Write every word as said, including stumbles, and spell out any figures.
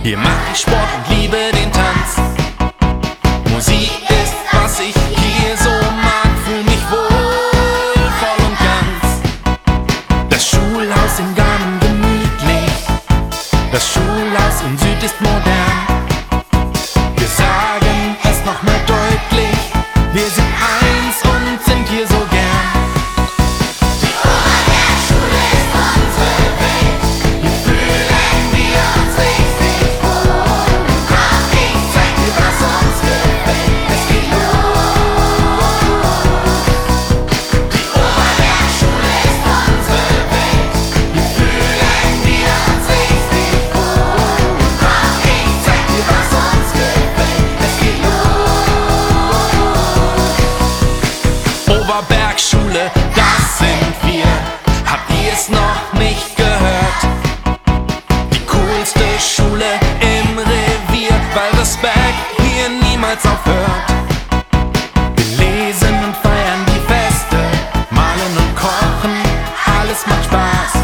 Hier mach ich Sport und liebe den Tanz. Musik ist, was ich hier so mag, fühl mich wohl, voll und ganz. Das Schulhaus in Garmen gemütlich, das Schulhaus in Süd ist modern. Wir sagen es noch mal deutlich, wir sind eins und sind hier so gern. Die Oberbergschule ist unsere Welt, hier fühlen wir uns richtig wohl. Komm, ich zeig dir, was uns gefällt, es geht los. Die Oberbergschule ist unsere Welt, hier fühlen wir uns richtig wohl. Komm, ich zeig dir, was uns gefällt, es geht los. Oberbergschule, das sind wir. Habt ihr es noch nicht gehört? Die coolste Schule im Revier, weil Respekt hier niemals aufhört. Wir lesen und feiern die Feste, malen und kochen, alles macht Spaß.